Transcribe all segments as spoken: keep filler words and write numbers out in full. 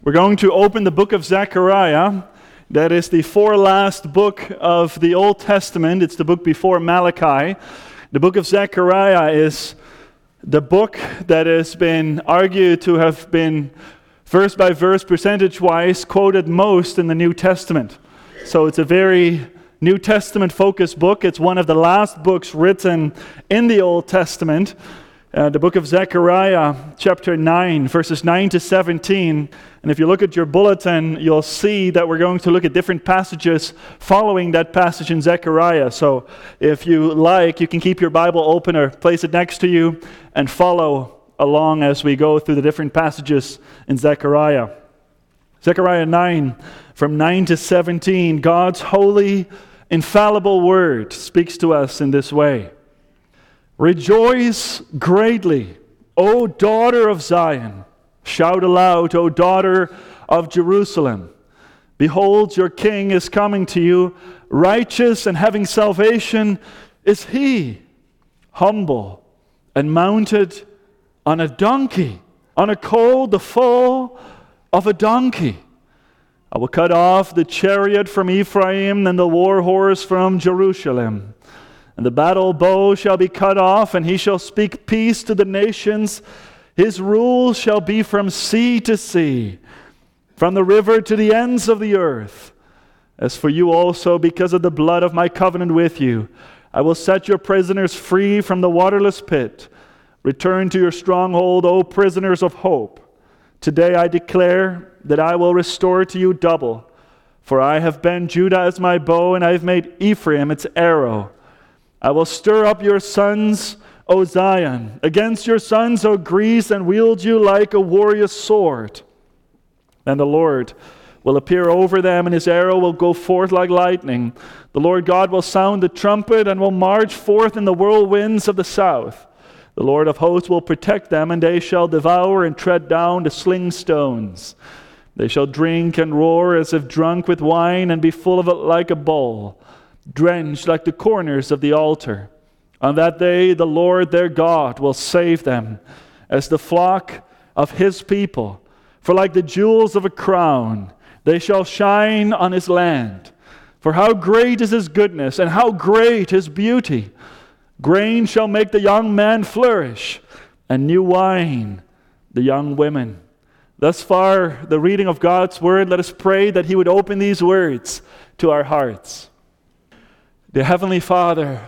We're going to open the book of Zechariah. That is the four-last book of the Old Testament. It's the book before Malachi. The book of Zechariah is the book that has been argued to have been verse by verse, percentage-wise, quoted most in the New Testament. So it's a very New Testament-focused book. It's one of the last books written in the Old Testament. Uh, the book of Zechariah, chapter nine, verses nine to seventeen. And if you look at your bulletin, you'll see that we're going to look at different passages following that passage in Zechariah. So if you like, you can keep your Bible open or place it next to you and follow along as we go through the different passages in Zechariah. Zechariah nine, from nine to seventeen, God's holy, infallible word speaks to us in this way. Rejoice greatly, O daughter of Zion. Shout aloud, O daughter of Jerusalem. Behold, your king is coming to you. Righteous and having salvation is he. Humble and mounted on a donkey, on a colt, the foal of a donkey. I will cut off the chariot from Ephraim and the war horse from Jerusalem. And the battle bow shall be cut off, and he shall speak peace to the nations. His rule shall be from sea to sea, from the river to the ends of the earth. As for you also, because of the blood of my covenant with you, I will set your prisoners free from the waterless pit. Return to your stronghold, O prisoners of hope. Today I declare that I will restore to you double. For I have bent Judah as my bow, and I have made Ephraim its arrow. I will stir up your sons, O Zion, against your sons, O Greece, and wield you like a warrior's sword. And the Lord will appear over them, and his arrow will go forth like lightning. The Lord God will sound the trumpet and will march forth in the whirlwinds of the south. The Lord of hosts will protect them, and they shall devour and tread down the sling stones. They shall drink and roar as if drunk with wine, and be full of it like a bowl, drenched like the corners of the altar. On that day the Lord their God will save them as the flock of his people. For like the jewels of a crown, they shall shine on his land. For how great is his goodness, and how great his beauty! Grain shall make the young man flourish, and new wine the young women. Thus far, the reading of God's word. Let us pray that he would open these words to our hearts. Dear Heavenly Father,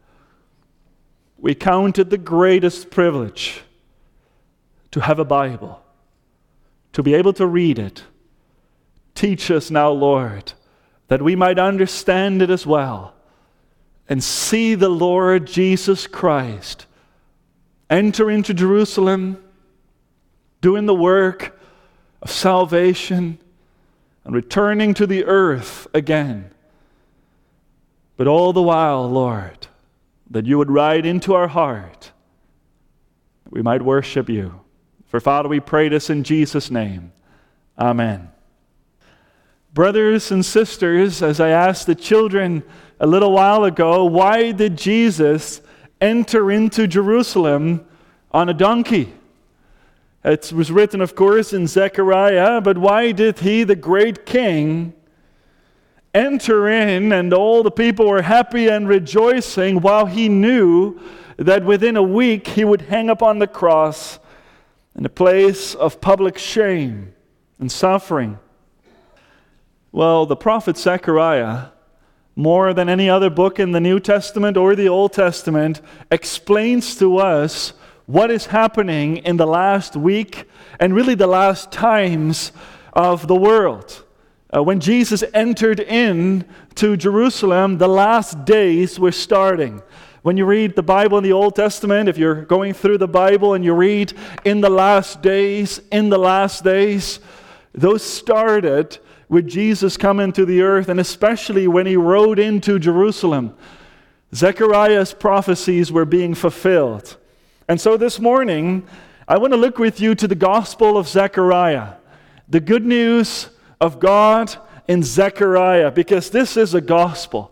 we count it the greatest privilege to have a Bible, to be able to read it. Teach us now, Lord, that we might understand it as well and see the Lord Jesus Christ enter into Jerusalem, doing the work of salvation and returning to the earth again. But all the while, Lord, that you would ride into our heart, that we might worship you. For Father, we pray this in Jesus' name. Amen. Brothers and sisters, as I asked the children a little while ago, why did Jesus enter into Jerusalem on a donkey? It was written, of course, in Zechariah, but why did he, the great king, enter in, and all the people were happy and rejoicing, while he knew that within a week he would hang upon the cross in a place of public shame and suffering? Well, the prophet Zechariah, more than any other book in the New Testament or the Old Testament, explains to us what is happening in the last week and really the last times of the world. Uh, when Jesus entered in to Jerusalem, the last days were starting. When you read the Bible in the Old Testament, if you're going through the Bible and you read in the last days, in the last days, those started with Jesus coming to the earth, and especially when he rode into Jerusalem. Zechariah's prophecies were being fulfilled. And so this morning, I want to look with you to the Gospel of Zechariah, the good news of God in Zechariah, because this is a gospel.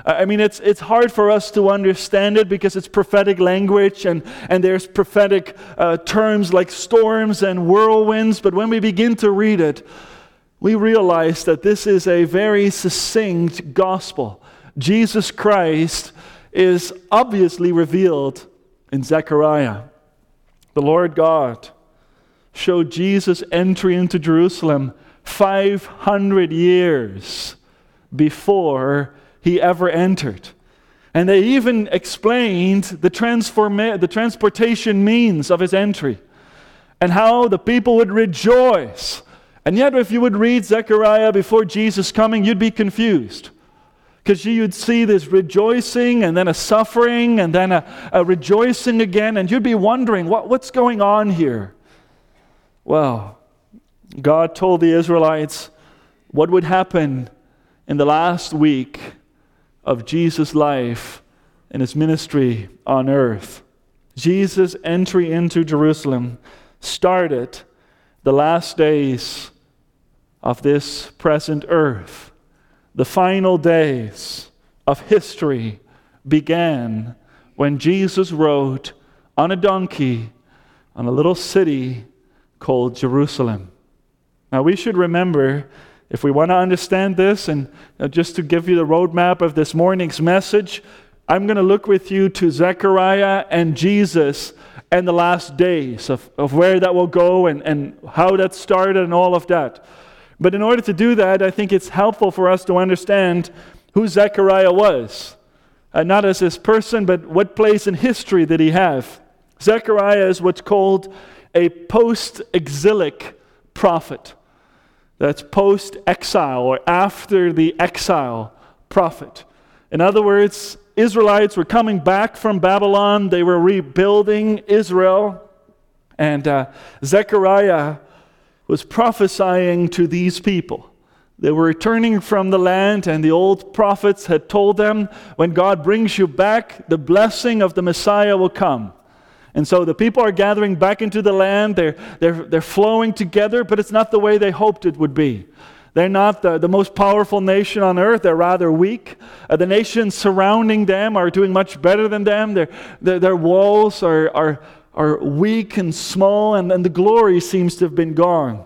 I mean, it's it's hard for us to understand it because it's prophetic language, and, and there's prophetic uh, terms like storms and whirlwinds. But when we begin to read it, we realize that this is a very succinct gospel. Jesus Christ is obviously revealed in Zechariah. The Lord God showed Jesus' entry into Jerusalem five hundred years before he ever entered. And they even explained the, transforma- the transportation means of his entry and how the people would rejoice. And yet if you would read Zechariah before Jesus coming, you'd be confused. Because you'd see this rejoicing and then a suffering and then a, a rejoicing again, and you'd be wondering, what, what's going on here? Well, God told the Israelites what would happen in the last week of Jesus' life and his ministry on earth. Jesus' entry into Jerusalem started the last days of this present earth. The final days of history began when Jesus rode on a donkey on a little city called Jerusalem. Now we should remember, if we want to understand this, and just to give you the roadmap of this morning's message, I'm going to look with you to Zechariah and Jesus and the last days of, of where that will go and, and how that started and all of that. But in order to do that, I think it's helpful for us to understand who Zechariah was. Uh, not as this person, but what place in history did he have? Zechariah is what's called a post-exilic prophet. That's post-exile, or after the exile prophet. In other words, Israelites were coming back from Babylon. They were rebuilding Israel. And uh, Zechariah was prophesying to these people. They were returning from the land, and the old prophets had told them, when God brings you back, the blessing of the Messiah will come. And so the people are gathering back into the land. They're, they're, they're flowing together, but it's not the way they hoped it would be. They're not the, the most powerful nation on earth. They're rather weak. Uh, the nations surrounding them are doing much better than them. Their, their, their walls are, are, are weak and small, and, and the glory seems to have been gone.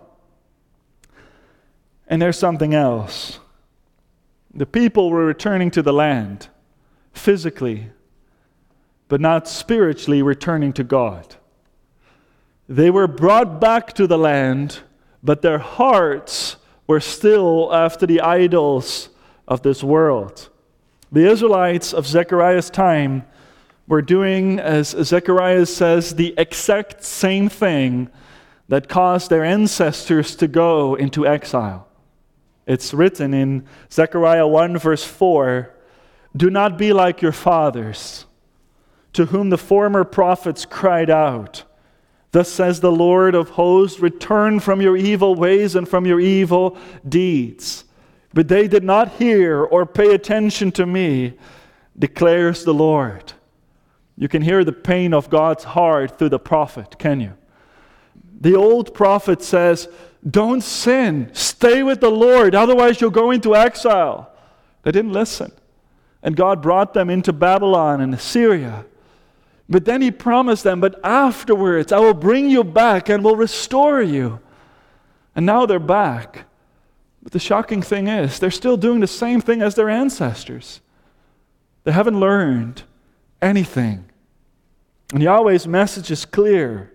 And there's something else. The people were returning to the land physically, but not spiritually returning to God. They were brought back to the land, but their hearts were still after the idols of this world. The Israelites of Zechariah's time were doing, as Zechariah says, the exact same thing that caused their ancestors to go into exile. It's written in Zechariah one verse four, "Do not be like your fathers, to whom the former prophets cried out. Thus says the Lord of hosts, return from your evil ways and from your evil deeds. But they did not hear or pay attention to me, declares the Lord." You can hear the pain of God's heart through the prophet, can you? The old prophet says, don't sin, stay with the Lord, otherwise you'll go into exile. They didn't listen. And God brought them into Babylon and Assyria. But then he promised them, but afterwards I will bring you back and will restore you. And now they're back. But the shocking thing is, they're still doing the same thing as their ancestors. They haven't learned anything. And Yahweh's message is clear.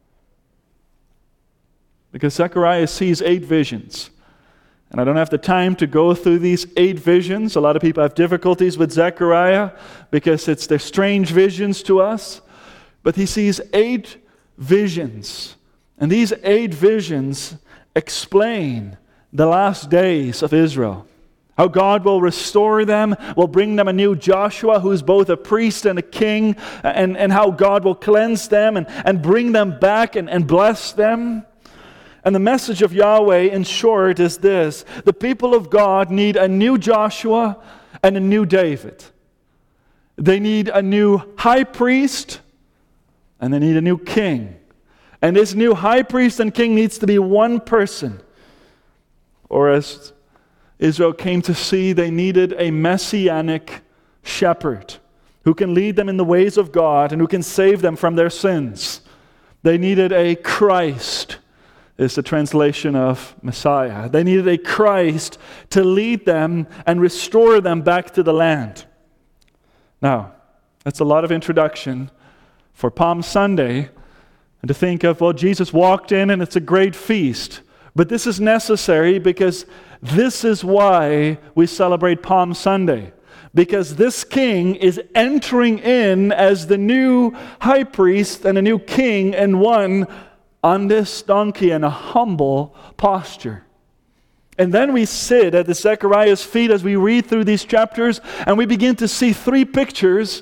Because Zechariah sees eight visions. And I don't have the time to go through these eight visions. A lot of people have difficulties with Zechariah because it's they're strange visions to us. But he sees eight visions. And these eight visions explain the last days of Israel. How God will restore them, will bring them a new Joshua who's both a priest and a king, and, and how God will cleanse them and, and bring them back and, and bless them. And the message of Yahweh, in short, is this. The people of God need a new Joshua and a new David. They need a new high priest and they need a new king. And this new high priest and king needs to be one person. Or as Israel came to see, they needed a messianic shepherd who can lead them in the ways of God and who can save them from their sins. They needed a Christ, is the translation of Messiah. They needed a Christ to lead them and restore them back to the land. Now, that's a lot of introduction for Palm Sunday, and to think of, well, Jesus walked in and it's a great feast. But this is necessary because this is why we celebrate Palm Sunday. Because this king is entering in as the new high priest and a new king, and one on this donkey in a humble posture. And then we sit at the Zechariah's feet as we read through these chapters, and we begin to see three pictures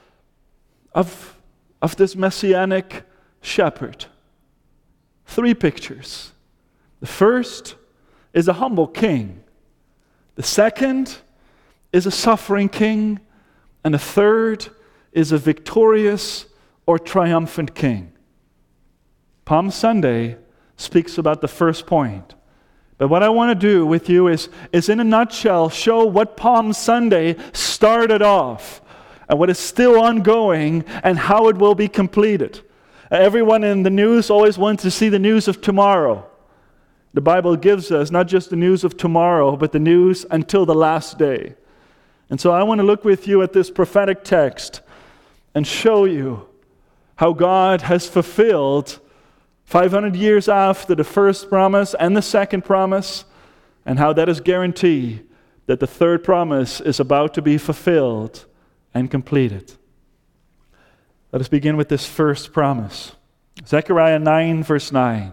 of, of this messianic shepherd. Three pictures. The first is a humble king. The second is a suffering king. And the third is a victorious or triumphant king. Palm Sunday speaks about the first point. But what I want to do with you is, is in a nutshell, show what Palm Sunday started off and what is still ongoing and how it will be completed. Everyone in the news always wants to see the news of tomorrow. The Bible gives us not just the news of tomorrow, but the news until the last day. And so I want to look with you at this prophetic text and show you how God has fulfilled five hundred years after the first promise and the second promise, and how that is guarantee that the third promise is about to be fulfilled and completed. Let us begin with this first promise. Zechariah nine, verse nine.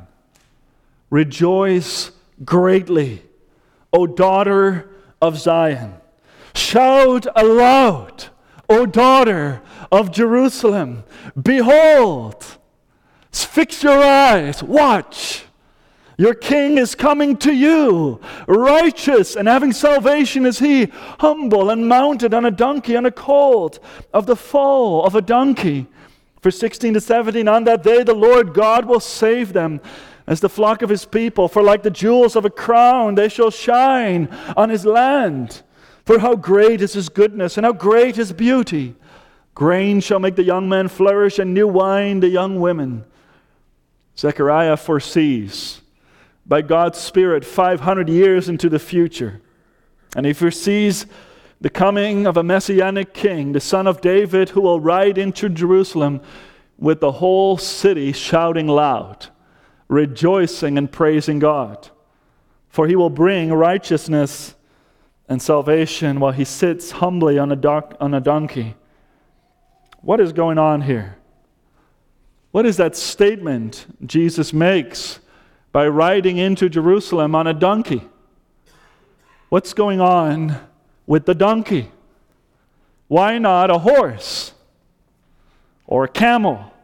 Rejoice greatly, O daughter of Zion. Shout aloud, O daughter of Jerusalem. Behold, fix your eyes, watch. Your king is coming to you. Righteous and having salvation is he, humble and mounted on a donkey, on a colt of the foal of a donkey. Verse sixteen to seventeen, on that day the Lord God will save them as the flock of his people. For like the jewels of a crown, they shall shine on his land. For how great is his goodness, and how great his beauty. Grain shall make the young men flourish, and new wine the young women. Zechariah foresees, by God's Spirit, five hundred years into the future. And he foresees the coming of a messianic king, the son of David, who will ride into Jerusalem with the whole city shouting loud, rejoicing and praising God. For he will bring righteousness and salvation while he sits humbly on a, doc- on a donkey. What is going on here? What is that statement Jesus makes by riding into Jerusalem on a donkey? What's going on with the donkey? Why not a horse or a camel?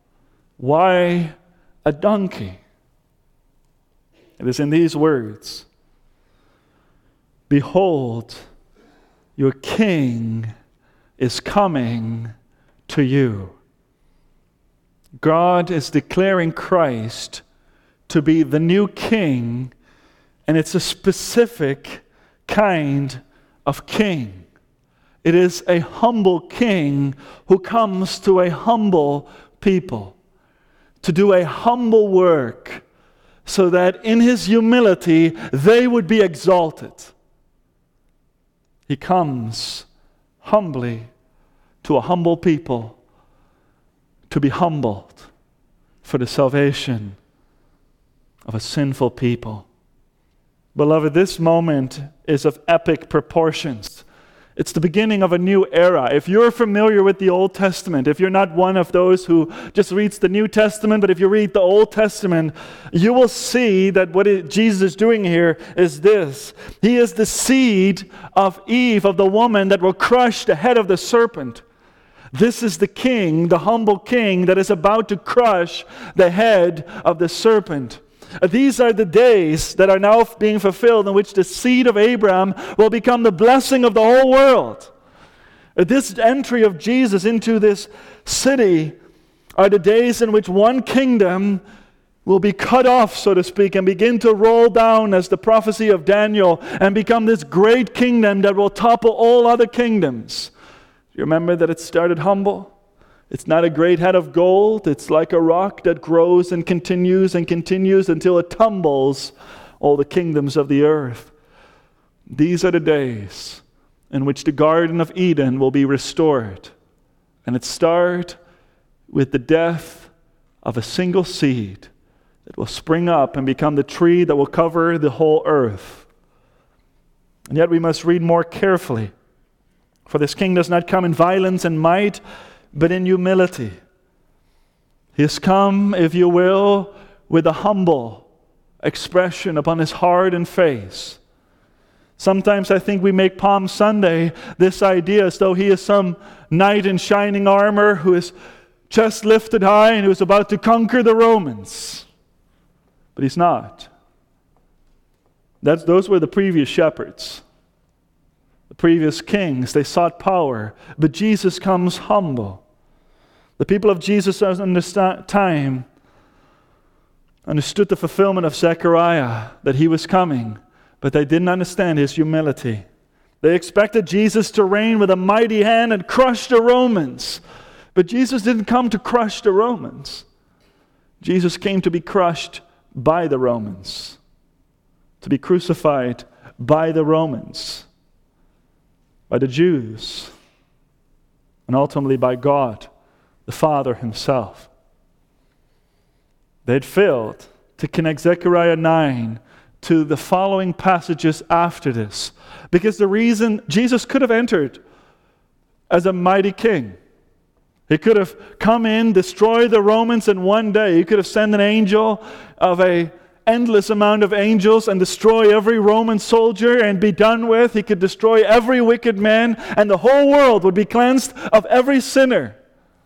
Why a donkey? It is in these words. Behold, your king is coming to you. God is declaring Christ to be the new king, and it's a specific kind of king. It is a humble king who comes to a humble people to do a humble work so that in his humility they would be exalted. He comes humbly to a humble people to be humbled for the salvation of a sinful people. Beloved, this moment is of epic proportions. It's the beginning of a new era. If you're familiar with the Old Testament, if you're not one of those who just reads the New Testament, but if you read the Old Testament, you will see that what it, Jesus is doing here is this. He is the seed of Eve, of the woman that will crush the head of the serpent. This is the king, the humble king that is about to crush the head of the serpent. These are the days that are now being fulfilled in which the seed of Abraham will become the blessing of the whole world. This entry of Jesus into this city are the days in which one kingdom will be cut off, so to speak, and begin to roll down as the prophecy of Daniel and become this great kingdom that will topple all other kingdoms. You remember that it started humble? It's not a great head of gold. It's like a rock that grows and continues and continues until it tumbles all the kingdoms of the earth. These are the days in which the Garden of Eden will be restored. And it starts with the death of a single seed that will spring up and become the tree that will cover the whole earth. And yet we must read more carefully. For this king does not come in violence and might, but in humility. He has come, if you will, with a humble expression upon his heart and face. Sometimes I think we make Palm Sunday this idea as though he is some knight in shining armor who is chest lifted high and who is about to conquer the Romans. But he's not. That's, those were the previous shepherds. The previous kings, they sought power. But Jesus comes humble. The people of Jesus in this time understood the fulfillment of Zechariah, that he was coming, but they didn't understand his humility. They expected Jesus to reign with a mighty hand and crush the Romans. But Jesus didn't come to crush the Romans. Jesus came to be crushed by the Romans, to be crucified by the Romans, by the Jews, and ultimately by God, the Father himself. They'd failed to connect Zechariah nine to the following passages after this, because the reason Jesus could have entered as a mighty king. He could have come in, destroy the Romans in one day. He could have sent an angel of a endless amount of angels and destroy every Roman soldier and be done with. He could destroy every wicked man, and the whole world would be cleansed of every sinner.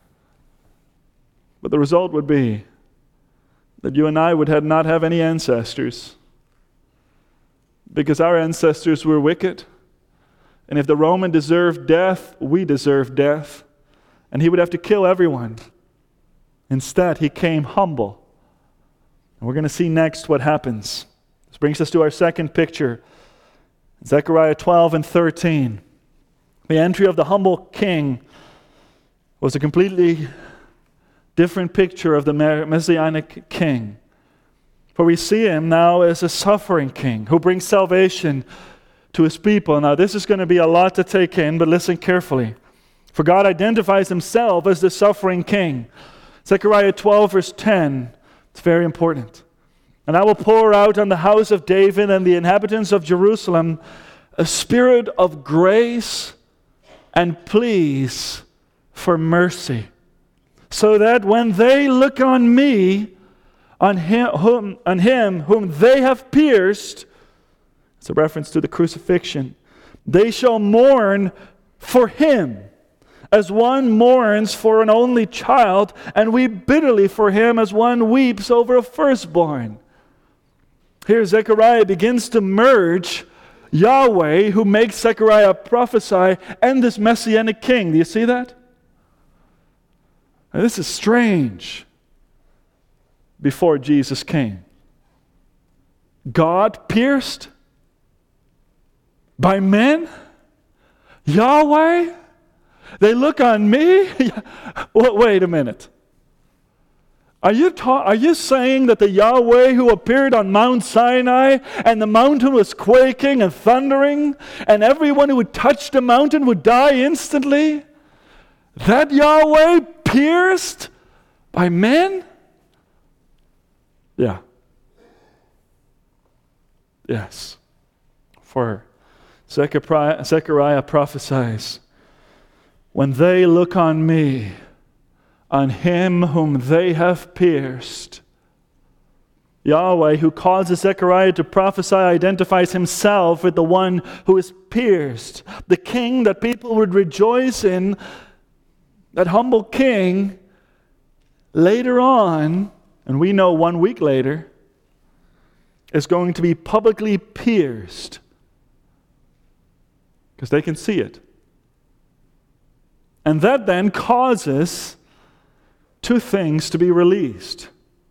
But the result would be that you and I would have not have any ancestors, because our ancestors were wicked. And if the Roman deserved death, we deserve death. And he would have to kill everyone. Instead, he came humble. And we're going to see next what happens. This brings us to our second picture. Zechariah twelve and thirteen. The entry of the humble king was a completely different picture of the Messianic king. For we see him now as a suffering king who brings salvation to his people. Now this is going to be a lot to take in, but listen carefully. For God identifies himself as the suffering king. Zechariah twelve verse ten. It's very important. And I will pour out on the house of David and the inhabitants of Jerusalem a spirit of grace and pleas for mercy, so that when they look on me, on him whom, on him whom they have pierced, it's a reference to the crucifixion, they shall mourn for him, as one mourns for an only child, and weep bitterly for him as one weeps over a firstborn. Here Zechariah begins to merge Yahweh, who makes Zechariah prophesy, and this Messianic king. Do you see that? Now, this is strange. Before Jesus came, God pierced by men? Yahweh? They look on me? Wait a minute. Are you, ta- are you saying that the Yahweh who appeared on Mount Sinai and the mountain was quaking and thundering and everyone who would touch the mountain would die instantly? That Yahweh pierced by men? Yeah. Yes. For Zechariah, Zechariah prophesies, when they look on me, on him whom they have pierced. Yahweh, who causes Zechariah to prophesy, identifies himself with the one who is pierced. The king that people would rejoice in, that humble king, later on, and we know one week later, is going to be publicly pierced. Because they can see it. And that then causes two things to be released.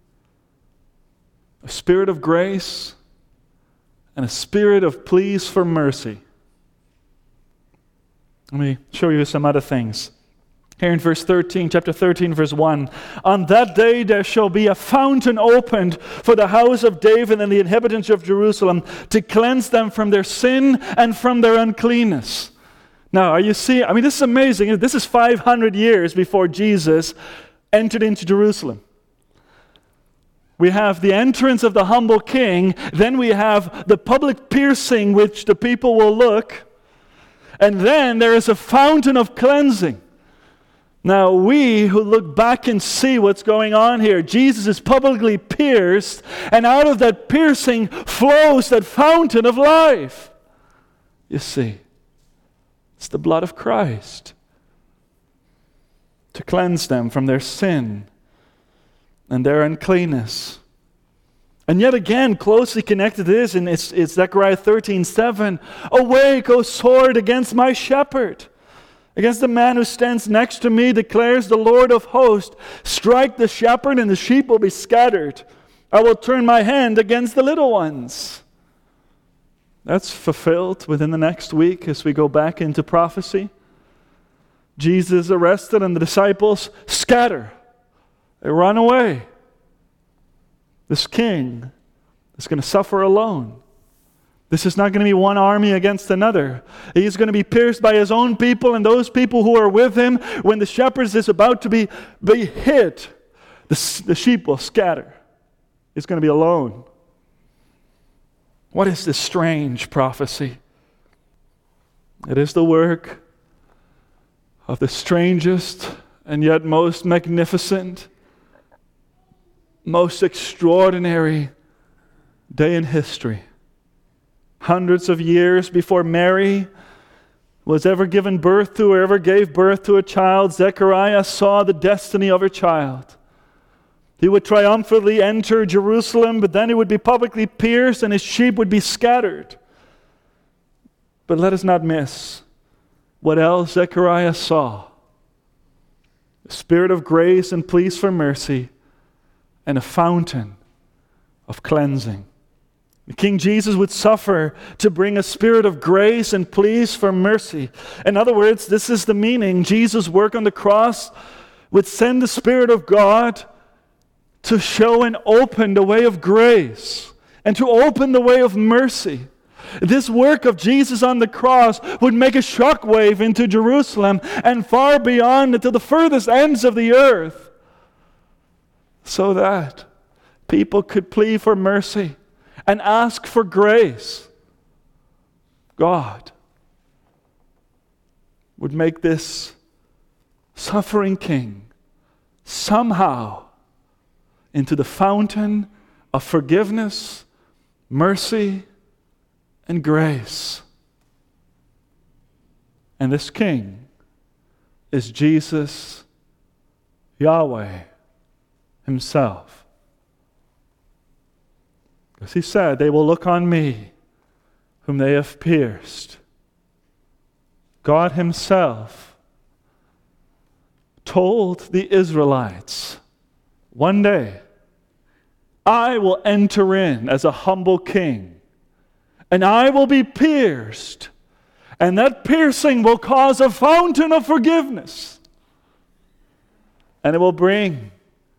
A spirit of grace and a spirit of pleas for mercy. Let me show you some other things. Here in verse thirteen, chapter thirteen, verse one. On that day there shall be a fountain opened for the house of David and the inhabitants of Jerusalem to cleanse them from their sin and from their uncleanness. Now, are you seeing? I mean, this is amazing. This is five hundred years before Jesus entered into Jerusalem. We have the entrance of the humble king. Then we have the public piercing which the people will look. And then there is a fountain of cleansing. Now, we who look back and see what's going on here, Jesus is publicly pierced, and out of that piercing flows that fountain of life. You see, it's the blood of Christ to cleanse them from their sin and their uncleanness. And yet again, closely connected to this, and it's, it's Zechariah thirteen seven, awake, O sword, against my shepherd. Against the man who stands next to me, declares the Lord of hosts, strike the shepherd and the sheep will be scattered. I will turn my hand against the little ones. That's fulfilled within the next week as we go back into prophecy. Jesus is arrested and the disciples scatter. They run away. This king is going to suffer alone. This is not going to be one army against another. He's going to be pierced by his own people and those people who are with him. When the shepherd is about to be, be hit, the, the sheep will scatter. He's going to be alone. What is this strange prophecy? It is the work of the strangest and yet most magnificent, most extraordinary day in history. Hundreds of years before Mary was ever given birth to or ever gave birth to a child, Zechariah saw the destiny of her child. He would triumphantly enter Jerusalem, but then he would be publicly pierced and his sheep would be scattered. But let us not miss what else Zechariah saw. The spirit of grace and pleas for mercy and a fountain of cleansing. King Jesus would suffer to bring a spirit of grace and pleas for mercy. In other words, this is the meaning. Jesus' work on the cross would send the Spirit of God to show and open the way of grace and to open the way of mercy. This work of Jesus on the cross would make a shockwave into Jerusalem and far beyond into the furthest ends of the earth, so that people could plead for mercy and ask for grace. God would make this suffering king somehow into the fountain of forgiveness, mercy, and grace. And this king is Jesus, Yahweh himself. Because he said, they will look on me, whom they have pierced. God himself told the Israelites, one day, I will enter in as a humble king, and I will be pierced, and that piercing will cause a fountain of forgiveness, and it will bring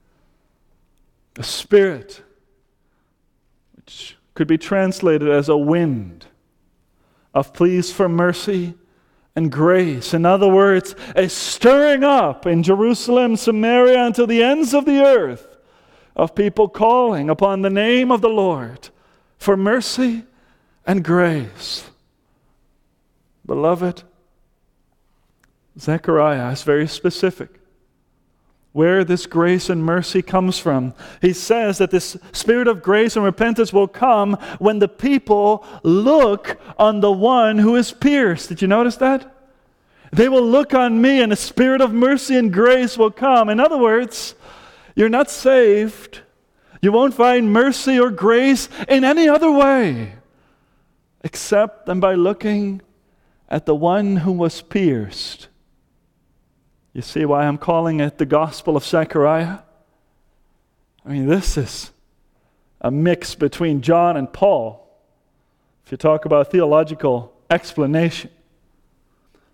a spirit which could be translated as a wind of pleas for mercy and grace. In other words, a stirring up in Jerusalem, Samaria, and to the ends of the earth of people calling upon the name of the Lord for mercy and grace. Beloved, Zechariah is very specific where this grace and mercy comes from. He says that this spirit of grace and repentance will come when the people look on the one who is pierced. Did you notice that? They will look on me and a spirit of mercy and grace will come. In other words, you're not saved. You won't find mercy or grace in any other way except than by looking at the one who was pierced. You see why I'm calling it the Gospel of Zechariah? I mean, this is a mix between John and Paul, if you talk about theological explanation.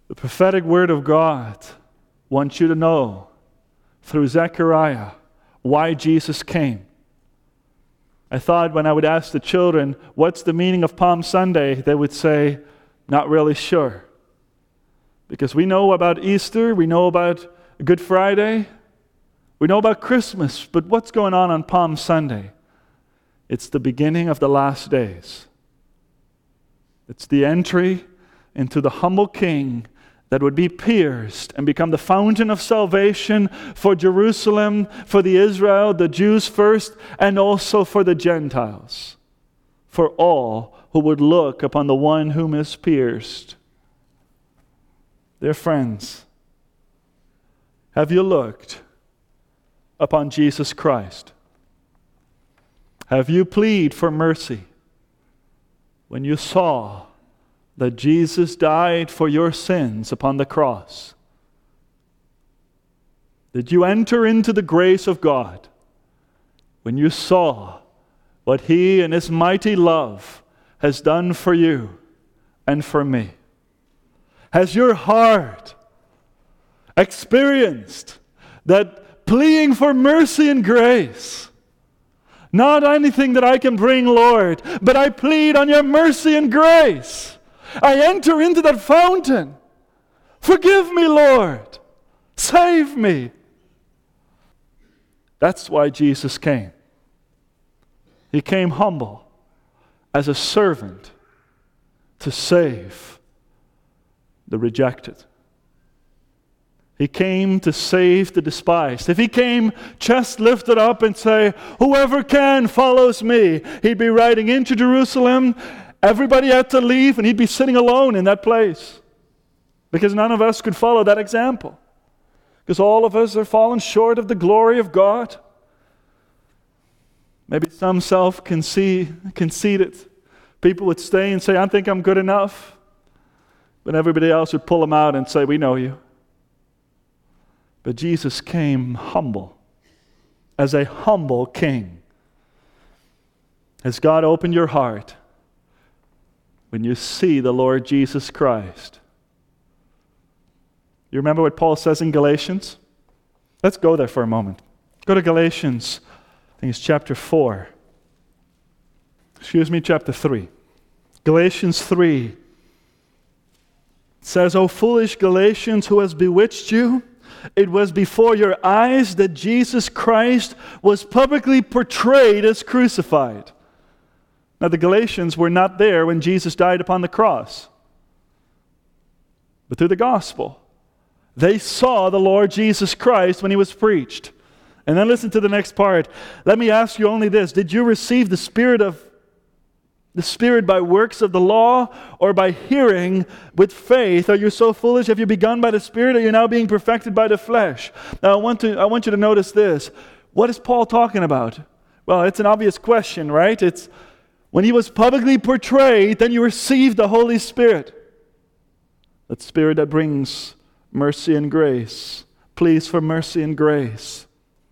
The prophetic word of God wants you to know through Zechariah why Jesus came. I thought when I would ask the children, what's the meaning of Palm Sunday? They would say, not really sure. Because we know about Easter, we know about Good Friday, we know about Christmas, but what's going on on Palm Sunday? It's the beginning of the last days. It's the entry into the humble King that would be pierced and become the fountain of salvation for Jerusalem, for the Israel, the Jews first, and also for the Gentiles, for all who would look upon the one whom is pierced. Dear friends, have you looked upon Jesus Christ? Have you pleaded for mercy when you saw that Jesus died for your sins upon the cross? Did you enter into the grace of God when you saw what He in His mighty love has done for you and for me? Has your heart experienced that pleading for mercy and grace? Not anything that I can bring, Lord, but I plead on your mercy and grace. I enter into that fountain. Forgive me, Lord. Save me. That's why Jesus came. He came humble as a servant to save the rejected. He came to save the despised. If He came chest lifted up and say, whoever can follows me, He'd be riding into Jerusalem. Everybody had to leave and He'd be sitting alone in that place. Because none of us could follow that example. Because all of us are fallen short of the glory of God. Maybe some self-conceited people would stay and say, I think I'm good enough. But everybody else would pull them out and say, we know you. But Jesus came humble, as a humble King. Has God opened your heart when you see the Lord Jesus Christ? You remember what Paul says in Galatians? Let's go there for a moment. Go to Galatians, I think it's chapter four. Excuse me, chapter three. Galatians three. It says, O foolish Galatians, who has bewitched you? It was before your eyes that Jesus Christ was publicly portrayed as crucified. Now the Galatians were not there when Jesus died upon the cross. But through the gospel, they saw the Lord Jesus Christ when He was preached. And then listen to the next part. Let me ask you only this. Did you receive the Spirit of the Spirit by works of the law or by hearing with faith? Are you so foolish? Have you begun by the Spirit? Or are you now being perfected by the flesh? Now I want to I want you to notice this. What is Paul talking about? Well, it's an obvious question, right? It's when He was publicly portrayed, then you received the Holy Spirit. That Spirit that brings mercy and grace. Pleas for mercy and grace.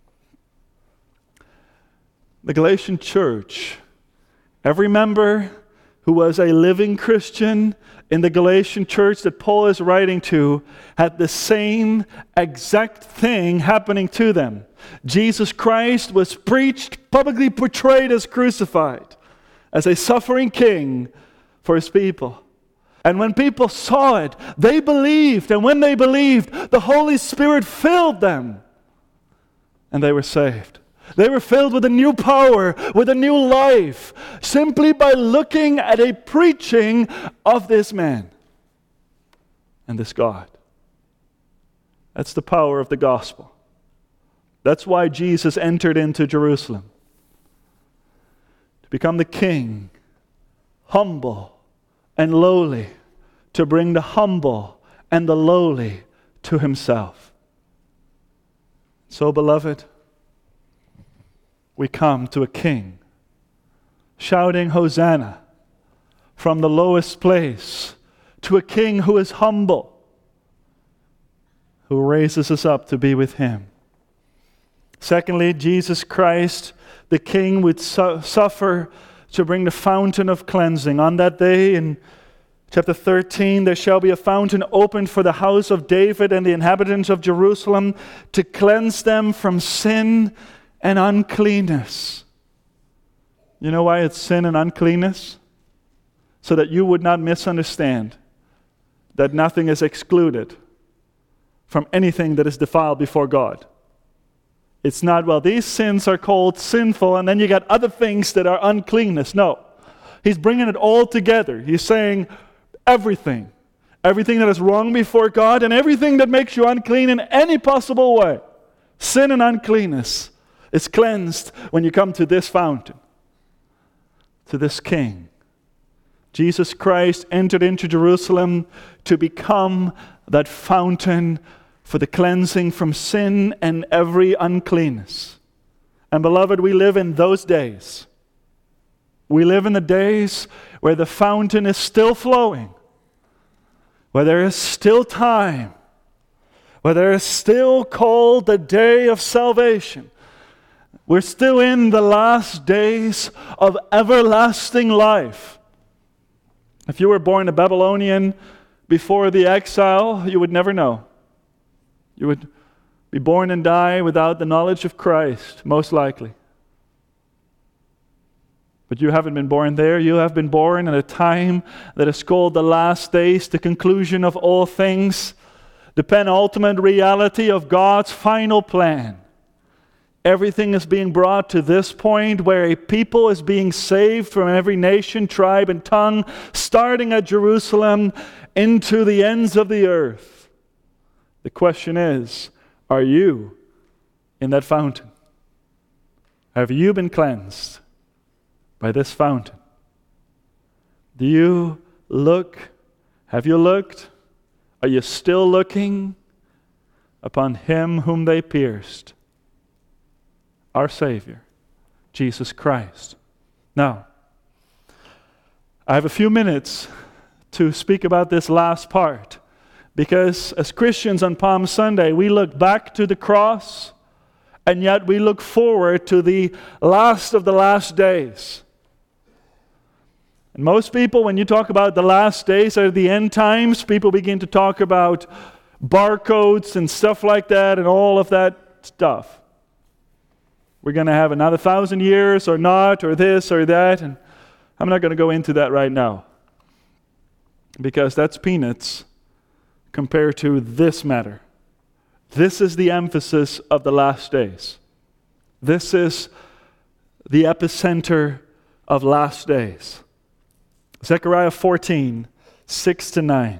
The Galatian church, every member who was a living Christian in the Galatian church that Paul is writing to had the same exact thing happening to them. Jesus Christ was preached, publicly portrayed as crucified, as a suffering king for His people. And when people saw it, they believed. And when they believed, the Holy Spirit filled them. And they were saved. They were filled with a new power, with a new life, simply by looking at a preaching of this man and this God. That's the power of the gospel. That's why Jesus entered into Jerusalem. To become the king, humble and lowly, to bring the humble and the lowly to Himself. So, beloved, we come to a king, shouting Hosanna from the lowest place to a king who is humble, who raises us up to be with Him. Secondly, Jesus Christ, the King, would su- suffer to bring the fountain of cleansing. On that day in Chapter thirteen, there shall be a fountain opened for the house of David and the inhabitants of Jerusalem to cleanse them from sin and uncleanness. You know why it's sin and uncleanness? So that you would not misunderstand that nothing is excluded from anything that is defiled before God. It's not, well, these sins are called sinful, and then you got other things that are uncleanness. No. He's bringing it all together. He's saying everything. Everything that is wrong before God and everything that makes you unclean in any possible way. Sin and uncleanness is cleansed when you come to this fountain, to this King. Jesus Christ entered into Jerusalem to become that fountain for the cleansing from sin and every uncleanness. And beloved, we live in those days. We live in the days where the fountain is still flowing, where there is still time, where there is still called the day of salvation. We're still in the last days of everlasting life. If you were born a Babylonian before the exile, you would never know. You would be born and die without the knowledge of Christ, most likely. But you haven't been born there. You have been born in a time that is called the last days, the conclusion of all things, the penultimate reality of God's final plan. Everything is being brought to this point where a people is being saved from every nation, tribe, and tongue, starting at Jerusalem into the ends of the earth. The question is, are you in that fountain? Have you been cleansed by this fountain? Do you look? Have you looked? Are you still looking upon him whom they pierced? Our Savior, Jesus Christ. Now, I have a few minutes to speak about this last part, because as Christians on Palm Sunday, we look back to the cross, and yet we look forward to the last of the last days. And most people, when you talk about the last days or the end times, people begin to talk about barcodes and stuff like that and all of that stuff. We're going to have another thousand years or not, or this or that. And I'm not going to go into that right now, because that's peanuts compared to this matter. This is the emphasis of the last days. This is the epicenter of last days. Zechariah fourteen, six to nine.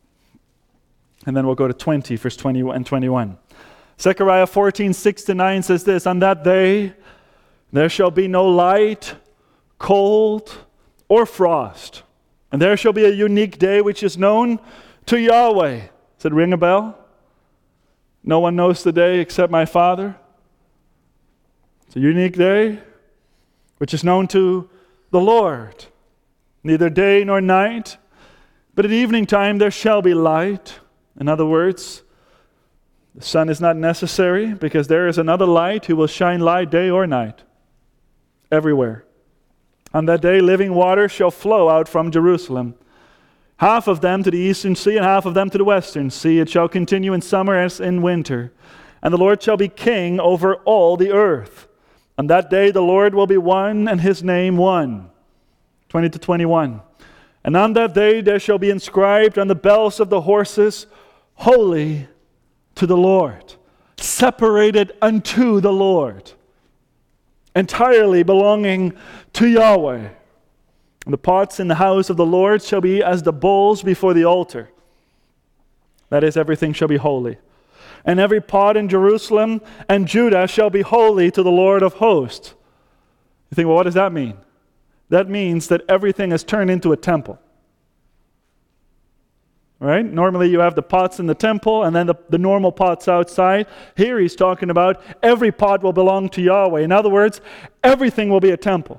And then we'll go to twenty, verse twenty and twenty-one. Zechariah fourteen, six to nine says this, "On that day there shall be no light, cold, or frost. And there shall be a unique day which is known to Yahweh." Does it ring a bell? No one knows the day except my Father. It's a unique day which is known to the Lord. Neither day nor night, but at evening time there shall be light. In other words, the sun is not necessary, because there is another light who will shine light day or night, everywhere. On that day living water shall flow out from Jerusalem, half of them to the eastern sea and half of them to the western sea. It shall continue in summer as in winter. And the Lord shall be king over all the earth. On that day the Lord will be one, and his name one. twenty to twenty-one. "And on that day there shall be inscribed on the bells of the horses, Holy to the Lord, separated unto the Lord, entirely belonging to Yahweh. And the pots in the house of the Lord shall be as the bowls before the altar." That is, everything shall be holy. "And every pot in Jerusalem and Judah shall be holy to the Lord of hosts." You think, well, what does that mean? That means that everything has turned into a temple. Right? Normally you have the pots in the temple and then the, the normal pots outside. Here he's talking about every pot will belong to Yahweh. In other words, everything will be a temple.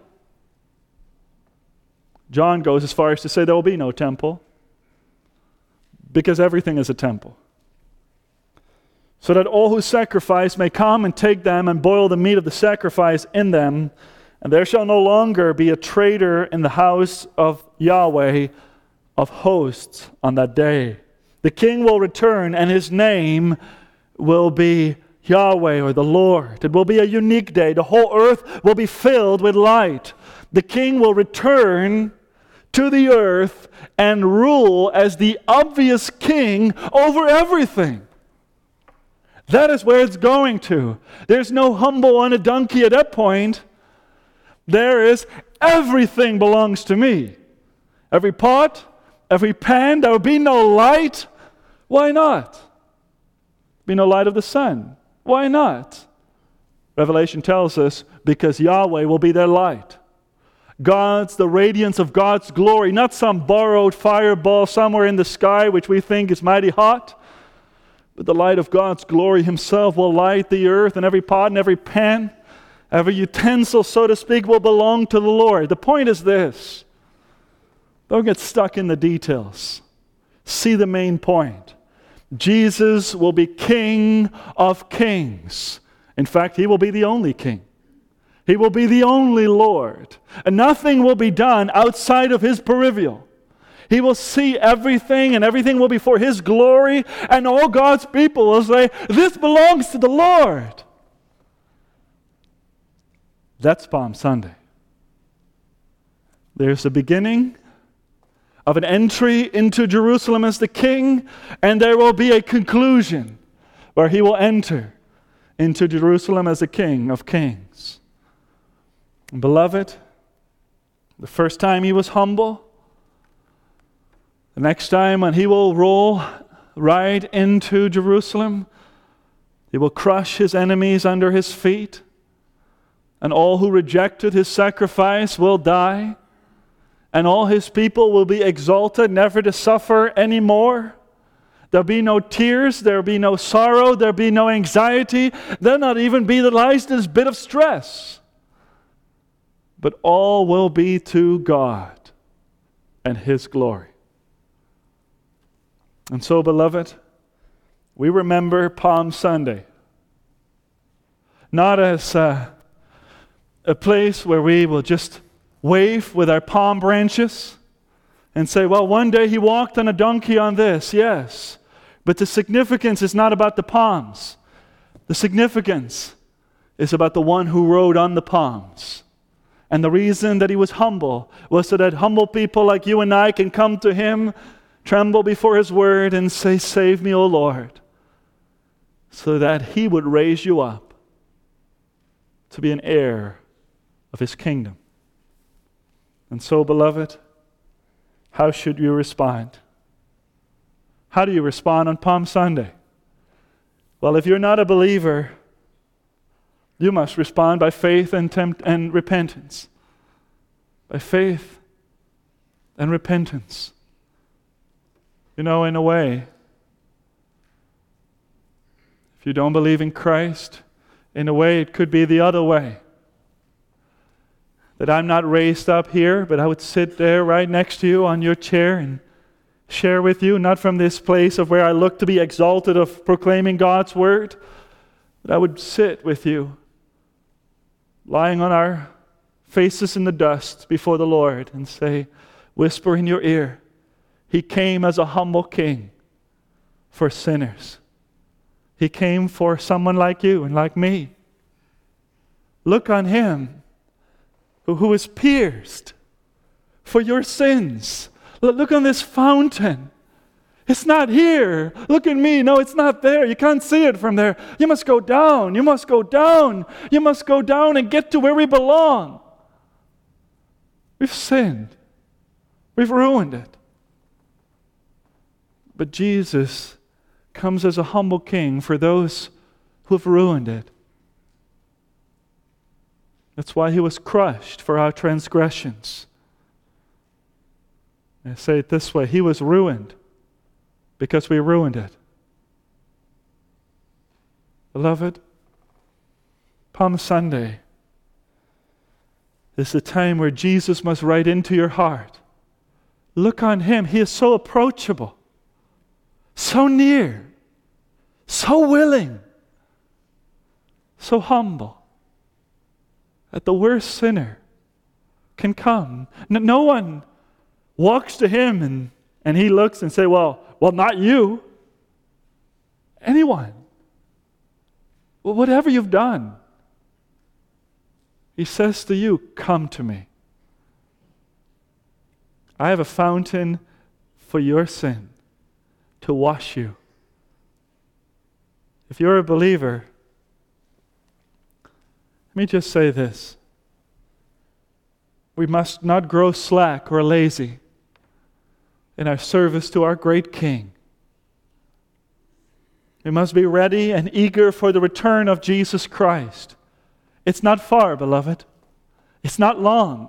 John goes as far as to say there will be no temple, because everything is a temple. "So that all who sacrifice may come and take them and boil the meat of the sacrifice in them. And there shall no longer be a traitor in the house of Yahweh of hosts on that day. The King will return, and his name will be Yahweh, or the Lord. It will be a unique day. The whole earth will be filled with light. The King will return to the earth and rule as the obvious king over everything. That is where it's going to. There's no humble on a donkey at that point. There is everything belongs to me. Every pot, every pan, there will be no light. Why not? Be no light of the sun. Why not? Revelation tells us because Yahweh will be their light. God's, the radiance of God's glory, not some borrowed fireball somewhere in the sky which we think is mighty hot, but the light of God's glory himself will light the earth, and every pot and every pan, every utensil, so to speak, will belong to the Lord. The point is this. Don't get stuck in the details. See the main point. Jesus will be King of kings. In fact, he will be the only king. He will be the only Lord. And nothing will be done outside of his peripheral. He will see everything, and everything will be for his glory, and all God's people will say, this belongs to the Lord. That's Palm Sunday. There's the beginning of an entry into Jerusalem as the king, and there will be a conclusion where he will enter into Jerusalem as the King of kings. And beloved, the first time he was humble, the next time when he will roll right into Jerusalem, he will crush his enemies under his feet, and all who rejected his sacrifice will die. And all his people will be exalted, never to suffer anymore. There'll be no tears, there'll be no sorrow, there'll be no anxiety. There'll not even be the least bit of stress. But all will be to God and his glory. And so, beloved, we remember Palm Sunday not as uh, a place where we will just wave with our palm branches and say, well, one day he walked on a donkey on this, yes. But the significance is not about the palms. The significance is about the one who rode on the palms. And the reason that he was humble was so that humble people like you and I can come to him, tremble before his word, and say, save me, O Lord, so that he would raise you up to be an heir of his kingdom. And so, beloved, how should you respond? How do you respond on Palm Sunday? Well, if you're not a believer, you must respond by faith and, tempt- and repentance. By faith and repentance. You know, in a way, if you don't believe in Christ, in a way it could be the other way. That I'm not raised up here, but I would sit there right next to you on your chair and share with you, not from this place of where I look to be exalted of proclaiming God's word, but I would sit with you, lying on our faces in the dust before the Lord, and say, whisper in your ear, he came as a humble king for sinners. He came for someone like you and like me. Look on him who, who was pierced for your sins. Look on this fountain. It's not here. Look at me. No, it's not there. You can't see it from there. You must go down. You must go down. You must go down and get to where we belong. We've sinned. We've ruined it. But Jesus comes as a humble king for those who have ruined it. That's why he was crushed for our transgressions. I say it this way, he was ruined because we ruined it. Beloved, Palm Sunday is the time where Jesus must ride into your heart. Look on him. He is so approachable, so near, so willing, so humble, that the worst sinner can come. No one walks to him and And he looks and say, well, well, not you. Anyone. Well, whatever you've done. He says to you, come to me. I have a fountain for your sin to wash you. If you're a believer, let me just say this. We must not grow slack or lazy in our service to our great King. We must be ready and eager for the return of Jesus Christ. It's not far, beloved. It's not long.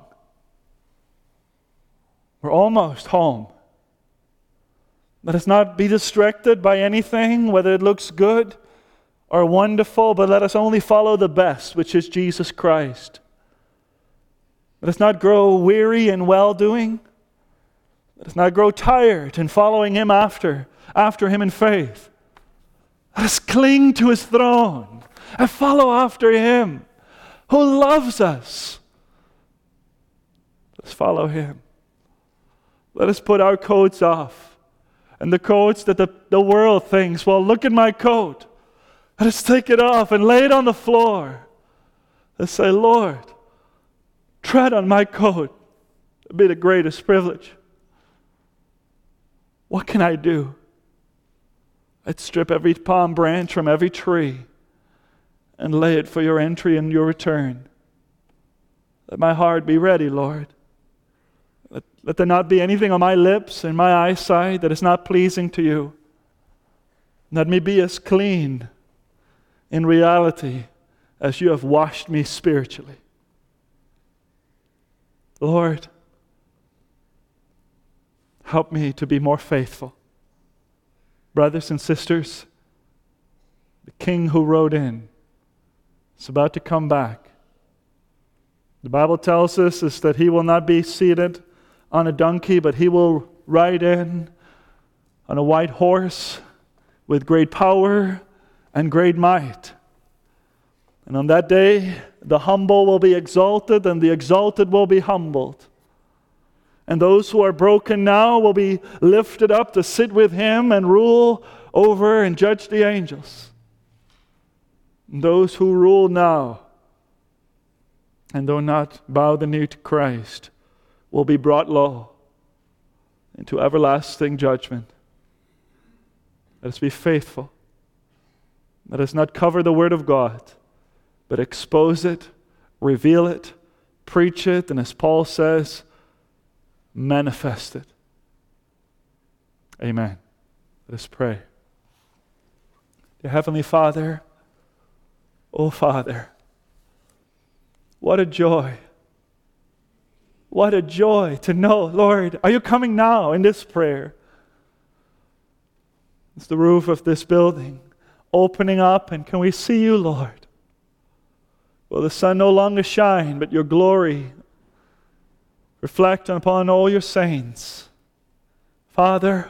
We're almost home. Let us not be distracted by anything, whether it looks good or wonderful, but let us only follow the best, which is Jesus Christ. Let us not grow weary in well-doing. Let us not grow tired in following Him after, after Him in faith. Let us cling to His throne and follow after Him who loves us. Let's follow Him. Let us put our coats off and the coats that the, the world thinks, well, look at my coat. Let us take it off and lay it on the floor. Let's say, Lord, tread on my coat. It'd be the greatest privilege. What can I do? I'd strip every palm branch from every tree and lay it for your entry and your return. Let my heart be ready, Lord. Let, let there not be anything on my lips and my eyesight that is not pleasing to you. Let me be as clean in reality as you have washed me spiritually. Lord, help me to be more faithful. Brothers and sisters, the King who rode in is about to come back. The Bible tells us is that He will not be seated on a donkey, but He will ride in on a white horse with great power and great might. And on that day, the humble will be exalted and the exalted will be humbled. And those who are broken now will be lifted up to sit with Him and rule over and judge the angels. And those who rule now and do not bow the knee to Christ will be brought low into everlasting judgment. Let us be faithful. Let us not cover the Word of God, but expose it, reveal it, preach it, and as Paul says, manifest it. Amen. Let us pray. Dear Heavenly Father, oh Father, what a joy. What a joy to know, Lord, are you coming now in this prayer? It's the roof of this building opening up, and can we see you, Lord? Will the sun no longer shine, but your glory reflect upon all your saints? Father,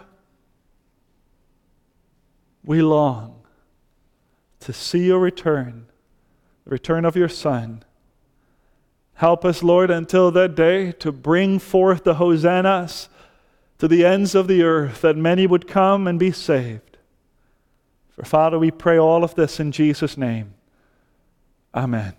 we long to see your return, the return of your Son. Help us, Lord, until that day to bring forth the hosannas to the ends of the earth, that many would come and be saved. For Father, we pray all of this in Jesus' name. Amen.